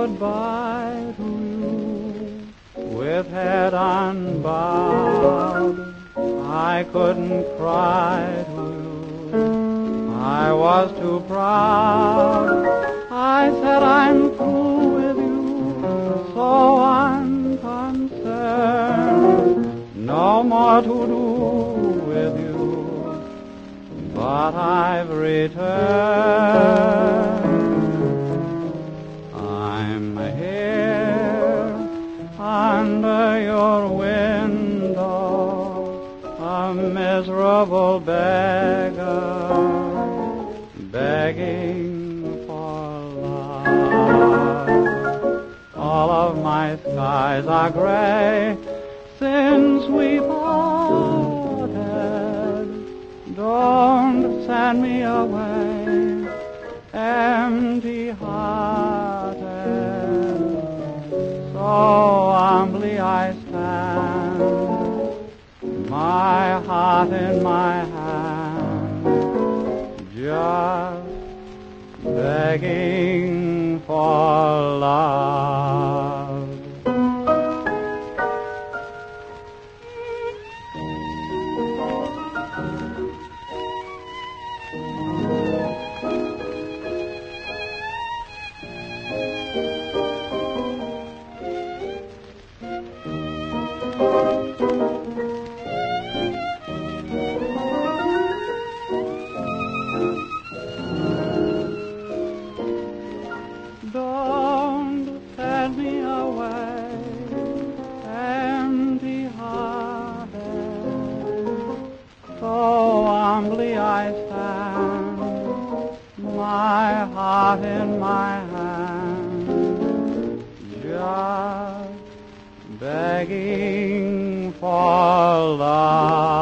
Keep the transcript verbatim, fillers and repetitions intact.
goodbye to you with head unbowed. I couldn't cry to you, I was too proud. I said I'm through with you, so unconcerned. No more to do with you, but I've returned. I'm here under your window, a miserable beggar, begging for love. All of my skies are gray since we parted. Don't send me away empty-hearted. So humbly I stand, my heart in my hand, just begging for love. Don't send me away empty-hearted. So humbly I stand, my heart in my hand, just begging for love.